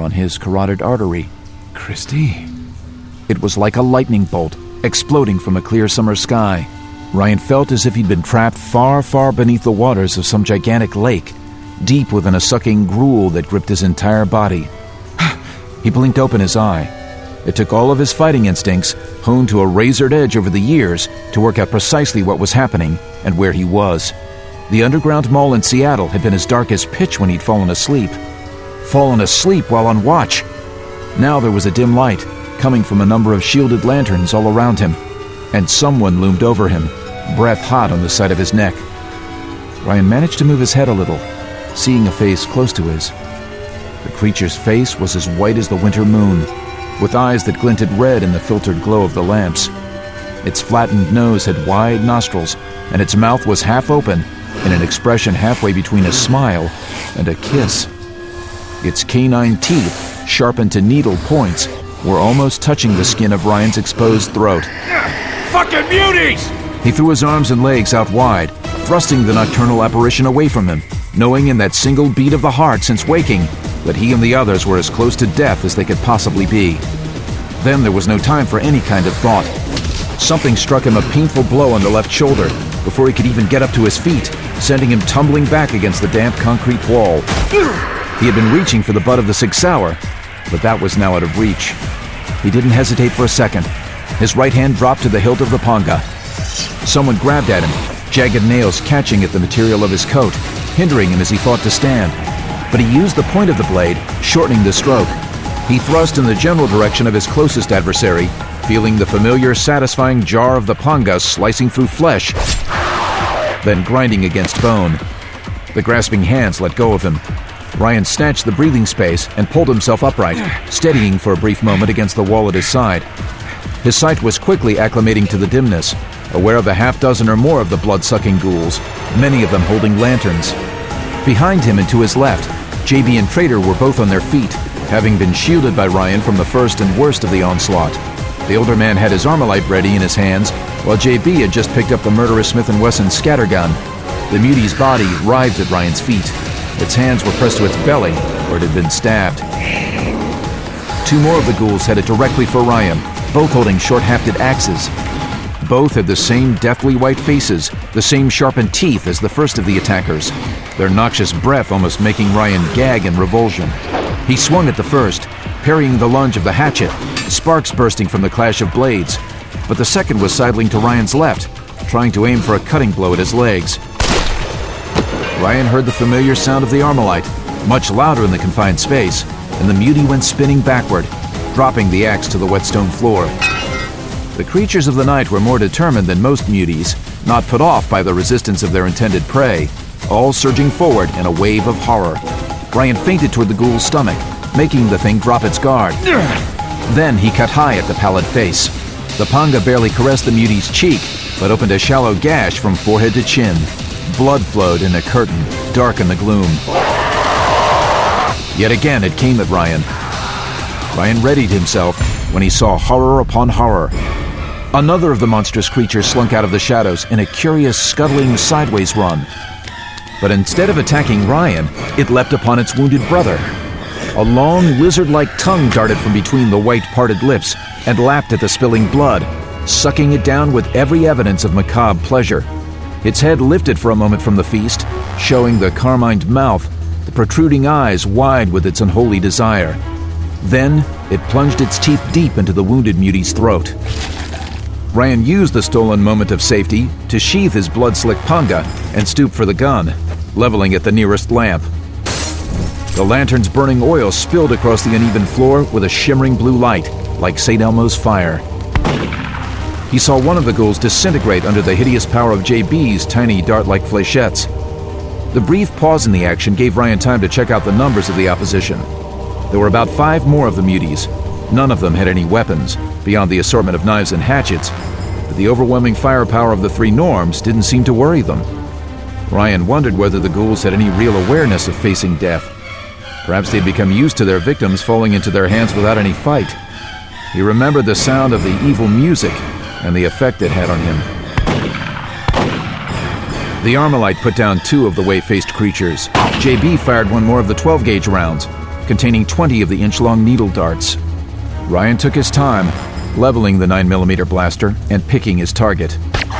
on his carotid artery. Christy? It was like a lightning bolt, exploding from a clear summer sky. Ryan felt as if he'd been trapped far, far beneath the waters of some gigantic lake, deep within a sucking gruel that gripped his entire body. He blinked open his eye. It took all of his fighting instincts, honed to a razored edge over the years, to work out precisely what was happening and where he was. The underground mall in Seattle had been his darkest pitch when he'd fallen asleep. Fallen asleep while on watch. Now there was a dim light, coming from a number of shielded lanterns all around him, and someone loomed over him, breath hot on the side of his neck. Ryan managed to move his head a little, seeing a face close to his. The creature's face was as white as the winter moon, with eyes that glinted red in the filtered glow of the lamps. Its flattened nose had wide nostrils, and its mouth was half open, in an expression halfway between a smile and a kiss. Its canine teeth, sharpened to needle points, were almost touching the skin of Ryan's exposed throat. Fucking muties! He threw his arms and legs out wide, thrusting the nocturnal apparition away from him, knowing in that single beat of the heart since waking that he and the others were as close to death as they could possibly be. Then there was no time for any kind of thought. Something struck him a painful blow on the left shoulder before he could even get up to his feet, sending him tumbling back against the damp concrete wall. He had been reaching for the butt of the Sig Sauer, but that was now out of reach. He didn't hesitate for a second. His right hand dropped to the hilt of the panga. Someone grabbed at him, jagged nails catching at the material of his coat, hindering him as he fought to stand. But he used the point of the blade, shortening the stroke. He thrust in the general direction of his closest adversary, feeling the familiar, satisfying jar of the panga slicing through flesh, then grinding against bone. The grasping hands let go of him. Ryan snatched the breathing space and pulled himself upright, steadying for a brief moment against the wall at his side. His sight was quickly acclimating to the dimness, aware of a half-dozen or more of the blood-sucking ghouls, many of them holding lanterns. Behind him and to his left, JB and Trader were both on their feet, having been shielded by Ryan from the first and worst of the onslaught. The older man had his Armalite ready in his hands, while JB had just picked up the murderous Smith & Wesson scattergun. The muti's body writhed at Ryan's feet. Its hands were pressed to its belly, where it had been stabbed. Two more of the ghouls headed directly for Ryan, both holding short-hafted axes. Both had the same deathly white faces, the same sharpened teeth as the first of the attackers, their noxious breath almost making Ryan gag in revulsion. He swung at the first, parrying the lunge of the hatchet, sparks bursting from the clash of blades. But the second was sidling to Ryan's left, trying to aim for a cutting blow at his legs. Ryan heard the familiar sound of the Armalite, much louder in the confined space, and the mutie went spinning backward, dropping the axe to the whetstone floor. The creatures of the night were more determined than most muties, not put off by the resistance of their intended prey, all surging forward in a wave of horror. Ryan feinted toward the ghoul's stomach, making the thing drop its guard. Then he cut high at the pallid face. The panga barely caressed the mutie's cheek, but opened a shallow gash from forehead to chin. Blood flowed in a curtain, dark in the gloom. Yet again it came at Ryan. Ryan readied himself when he saw horror upon horror. Another of the monstrous creatures slunk out of the shadows in a curious, scuttling sideways run. But instead of attacking Ryan, it leapt upon its wounded brother. A long, lizard-like tongue darted from between the white, parted lips and lapped at the spilling blood, sucking it down with every evidence of macabre pleasure. Its head lifted for a moment from the feast, showing the carmined mouth, the protruding eyes wide with its unholy desire. Then it plunged its teeth deep into the wounded mutie's throat. Ryan used the stolen moment of safety to sheath his blood-slick panga and stoop for the gun, leveling at the nearest lamp. The lantern's burning oil spilled across the uneven floor with a shimmering blue light, like St. Elmo's fire. He saw one of the ghouls disintegrate under the hideous power of JB's tiny dart-like flechettes. The brief pause in the action gave Ryan time to check out the numbers of the opposition. There were about 5 more of the muties. None of them had any weapons, beyond the assortment of knives and hatchets, but the overwhelming firepower of the 3 Norms didn't seem to worry them. Ryan wondered whether the ghouls had any real awareness of facing death. Perhaps they'd become used to their victims falling into their hands without any fight. He remembered the sound of the evil music and the effect it had on him. The Armalite put down 2 of the whey-faced creatures. JB fired one more of the 12-gauge rounds, containing 20 of the inch-long needle darts. Ryan took his time, leveling the 9mm blaster and picking his target.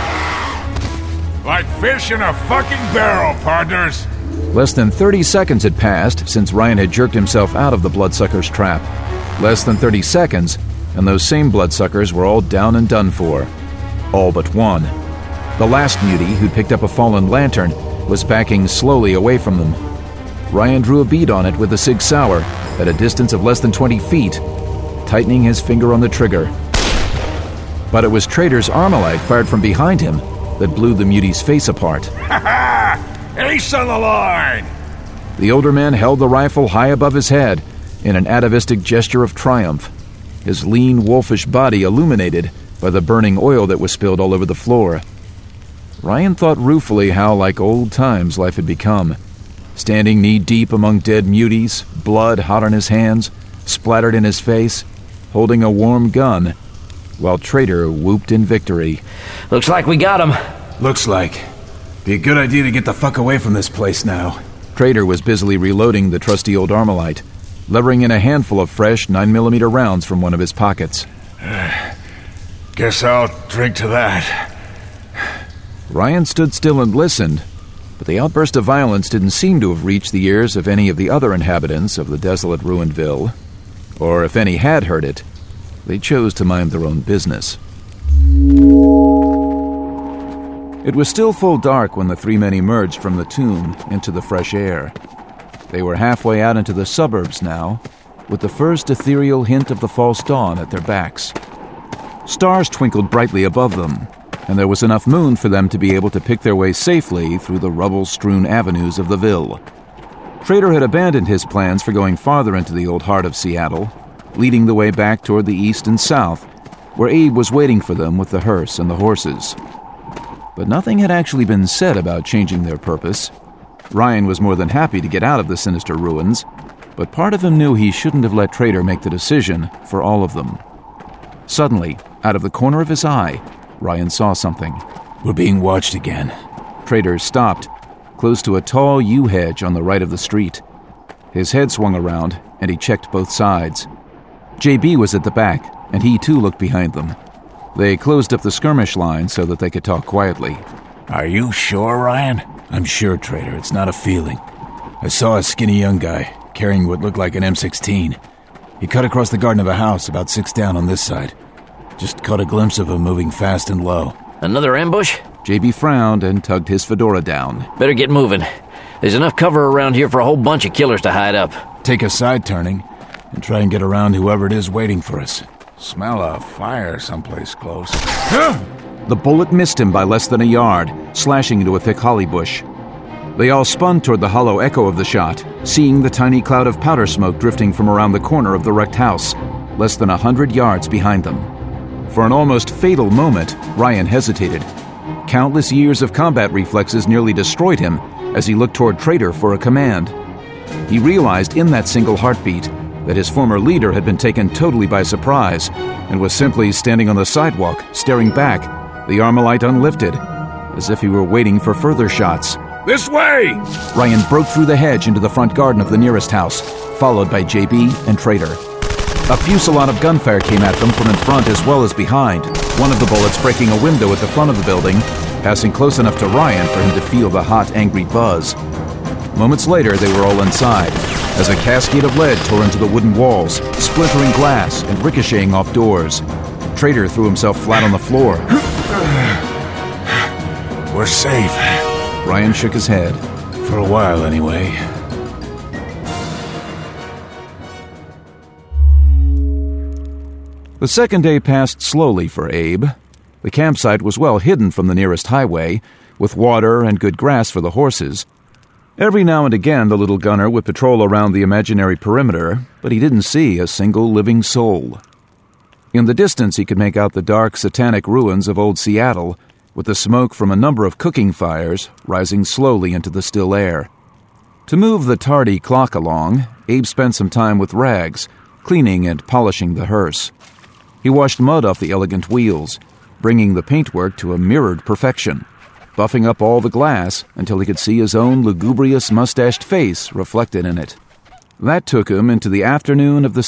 Like fish in a fucking barrel, partners! Less than 30 seconds had passed since Ryan had jerked himself out of the bloodsucker's trap. Less than 30 seconds, and those same bloodsuckers were all down and done for. All but one. The last mutie, who'd picked up a fallen lantern, was backing slowly away from them. Ryan drew a bead on it with the Sig Sauer at a distance of less than 20 feet, tightening his finger on the trigger. But it was Trader's Armalite fired from behind him that blew the mutie's face apart. Ha ha! Ace on the line! The older man held the rifle high above his head in an atavistic gesture of triumph, his lean, wolfish body illuminated by the burning oil that was spilled all over the floor. Ryan thought ruefully how like old times life had become, standing knee-deep among dead muties, blood hot on his hands, splattered in his face, holding a warm gun, while Trader whooped in victory. Looks like we got him. Looks like. Be a good idea to get the fuck away from this place now. Trader was busily reloading the trusty old Armalite, levering in a handful of fresh 9mm rounds from one of his pockets. Guess I'll drink to that. Ryan stood still and listened, but the outburst of violence didn't seem to have reached the ears of any of the other inhabitants of the desolate ruined ville. Or if any had heard it, they chose to mind their own business. It was still full dark when the three men emerged from the tomb into the fresh air. They were halfway out into the suburbs now, with the first ethereal hint of the false dawn at their backs. Stars twinkled brightly above them, and there was enough moon for them to be able to pick their way safely through the rubble-strewn avenues of the ville. Trader had abandoned his plans for going farther into the old heart of Seattle, leading the way back toward the east and south, where Abe was waiting for them with the hearse and the horses. But nothing had actually been said about changing their purpose. Ryan was more than happy to get out of the sinister ruins, but part of him knew he shouldn't have let Trader make the decision for all of them. Suddenly, out of the corner of his eye, Ryan saw something. We're being watched again. Trader stopped, close to a tall yew hedge on the right of the street. His head swung around, and he checked both sides. JB was at the back, and he too looked behind them. They closed up the skirmish line so that they could talk quietly. Are you sure, Ryan? I'm sure, Trader. It's not a feeling. I saw a skinny young guy carrying what looked like an M16. He cut across the garden of a house about 6 down on this side. Just caught a glimpse of him moving fast and low. Another ambush? JB frowned and tugged his fedora down. Better get moving. There's enough cover around here for a whole bunch of killers to hide up. Take a side turning and try and get around whoever it is waiting for us. Smell a fire someplace close. The bullet missed him by less than a yard, slashing into a thick holly bush. They all spun toward the hollow echo of the shot, seeing the tiny cloud of powder smoke drifting from around the corner of the wrecked house, less than 100 yards behind them. For an almost fatal moment, Ryan hesitated. Countless years of combat reflexes nearly destroyed him as he looked toward Trader for a command. He realized in that single heartbeat that his former leader had been taken totally by surprise and was simply standing on the sidewalk, staring back, the Armalite unlifted, as if he were waiting for further shots. This way! Ryan broke through the hedge into the front garden of the nearest house, followed by JB and Trader. A fusillade of gunfire came at them from in front as well as behind, one of the bullets breaking a window at the front of the building, passing close enough to Ryan for him to feel the hot, angry buzz. Moments later, they were all inside, as a cascade of lead tore into the wooden walls, splintering glass and ricocheting off doors. Trader threw himself flat on the floor. We're safe. Ryan shook his head. For a while, anyway. The second day passed slowly for Abe. The campsite was well hidden from the nearest highway, with water and good grass for the horses. Every now and again, the little gunner would patrol around the imaginary perimeter, but he didn't see a single living soul. In the distance, he could make out the dark, satanic ruins of old Seattle, with the smoke from a number of cooking fires rising slowly into the still air. To move the tardy clock along, Abe spent some time with rags, cleaning and polishing the hearse. He washed mud off the elegant wheels, bringing the paintwork to a mirrored perfection, buffing up all the glass until he could see his own lugubrious mustached face reflected in it. That took him into the afternoon of the